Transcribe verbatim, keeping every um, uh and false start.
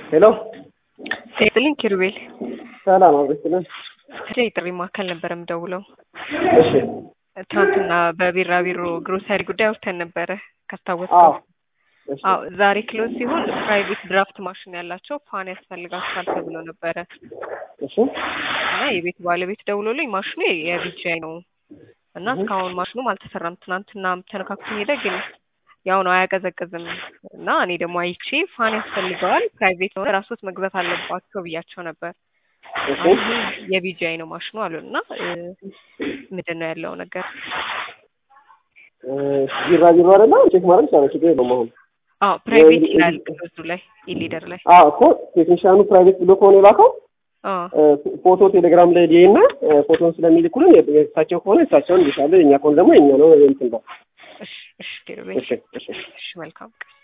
ሄሎ ሴትሊን ኪሩቤል ሰላም አብረስልን ሴት ጥሪ ማከል ነበር የምደውለው። እሺ ትናንትና በቢራቢሮ ግሮሰሪ ጉዳይ አውርተን ነበረ ካስታወስከው? እሺ አዎ ዛሬ ክሎዝ ሲሆን ፕራይቬት ድራፍት ማሽን ያላቸው ፋን ያስፈልጋቸዋል ተብሎ ነበረ። እሺ እና የቤት ባለቤት ደውሎልኝ ማሽኑ የቢጂአይ ነው እና እስካሁን ማሽኑም አልተሰራም። ትናንትና ተነካክቶ ሄደ ግን ያው ነው አያቀዘቅዝም። እና እኔ ደግሞ አይቼ ፋን ያስፈልገዋል ፕራይቬት ነው ራስዎት መግዛት አለባቸው ብያቸው ነበር። አሁን የቢጂአይ ነው ማሽኑ አሉና ምንድን ነው ያለው ነገር? ቢራቢሮ አይደለ ቼክ ማድረግ ይቻላል። ችግር የለውም። አሁን አዎ ፕራይቬት ይላል እሱ ላይ ኢሊደር ላይ አዎ እኮ ቴክኒሻኑ ፕራይቬት ብሎ ከሆነ የላከው ፎቶ ቴሌግራም ላይ ዲኤና ፎቶን ስለሚልኩልን የእሳቸው ከሆነ እሳቸውን ይሻላል። የኛ ከሆነ ደግሞ የኛ ነው እንትን ነው። እሺ እሺ ቴሌግራም እሺ እሺ መልካም